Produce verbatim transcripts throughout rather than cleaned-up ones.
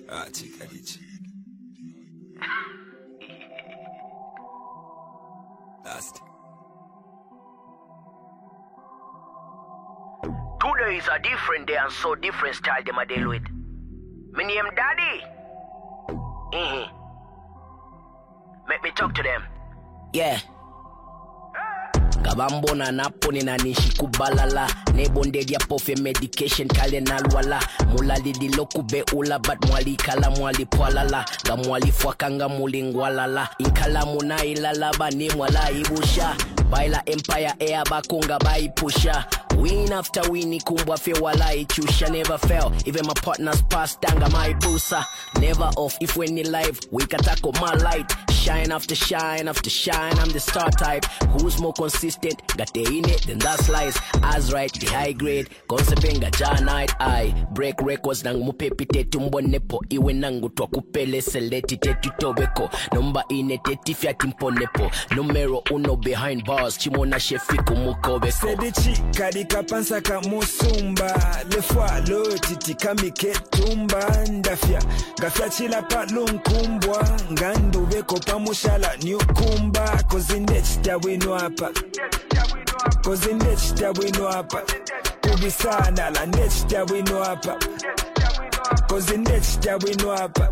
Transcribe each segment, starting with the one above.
Ah, chica, dichi. Last. Today is a different day and so different style them a deal with. My name Daddy. Mm-hmm. Make me talk to them. Yeah. Kabambo na napo ni nanishi kubalala Nebonde dia pofe medication kale nalwala Mulali di lokube ula bat mwali kala mwali pwalala Ga mwali fwakanga mulingwalala Inkala muna ilala bani mwala ibusha Baila empire air bakunga bai pusha Win after win kumbwa fe wala ichusha Never fail, even my partners pass danga my busa Never off, if when ni live, we katako my light Shine after shine after shine, I'm the star type Who's more consistent, got the in it, then that's lies As right, the high grade, konsepenga ja night I break records nang mupepite tumbo nepo Iwe nangu twa kupele seleti tetu tobeko Number ine teti fiati mponepo Numero uno behind bars, chimona shefiku mukobeko Sedichi kadika pansaka musumba Lefwa lo titi kamike tumba Ndafya, gafya chila pa lunkumbwa Ngandu beko pamushala nyukumba Kozinde chita wino hapa Kozinde chita wino hapa Kubisana la nde chita wino hapa Kozinde chita wino hapa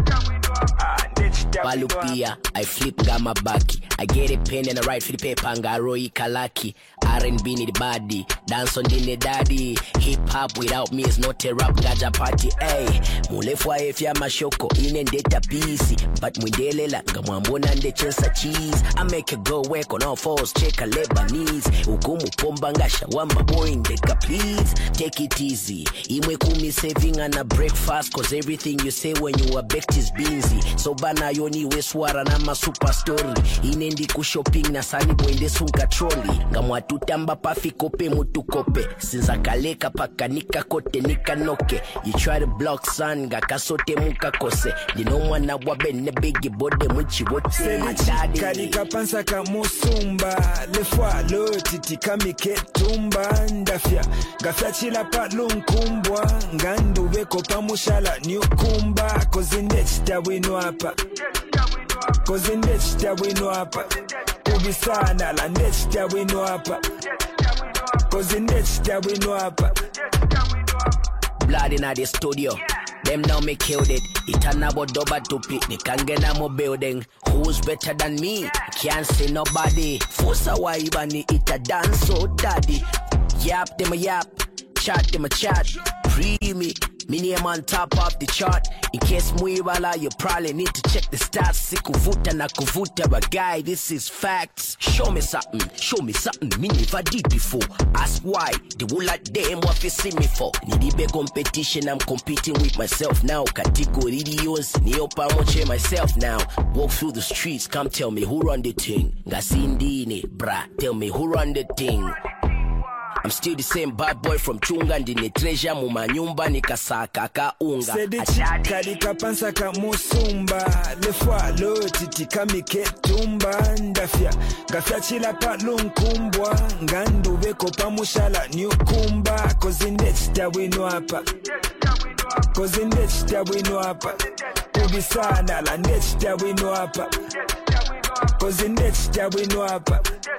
Balupia, I flip gama baki I get a pen and I write for the paper and I roi kalaki R and B need the body, dance on the daddy Hip hop without me is not a rap gaja party Ay, mulefwa efya mashoko ine ndeta busy But mwendelela ngamwambona nde chensa cheese I make a go work on all fours, check a Lebanese Ukumu pomba ngasha wamba boy ndeka please Take it easy, imwe kumi saving and a breakfast Cause everything you say when you are baked is beansy So bana yoni we swara na ma super story Inendi ku shopping na sani boende sunka trolley Ngamwa tutamba pafi kope mutu kope Sinza kaleka paka nika kote nika noke You try to block son ga kasote muka kose Dino mwana wabe ne bigi bode mwichi wote Sedichi kadika pansaka musumba Lefwa lo titi kamike tumba Ndafya, gafya chila pa lunkumbwa Ngandu beko pamushala nyukumba Kozinde chita wino hapa Kozinde chita wino hapa Kubisana la nde chita wino hapa Kozinde chita wino hapa Blood in the studio Them now me killed it Itanabo doba tupi Nikangena mo building Who's better than me? Can't say nobody Fosa waibani ita dance so daddy Yap them a yap Chat them a chat Free me Me name on top of the chart In case muiwala you probably need to check the stats Sikuvuta na kuvuta but guy this is facts Show me something, show me something me never did before Ask why, the whole like them what you see me for Nidibe competition I'm competing with myself now Category videos, niopa moche myself now Walk through the streets, come tell me who run the thing Ngasindine, brah, tell me who run the thing I'm still the same bad boy from Chunga Ndine treasure muma nyumba nikasaka ka unga Sedichi kadika pansaka musumba Lefwa lo titi kamike tumba Ndafya, gafya chila pa lunkumbwa Ngandu beko pamushala nyukumba Kozinde chita wino hapa Kozinde chita wino hapa Kubisana la nde chita wino hapa Kozinde chita wino hapa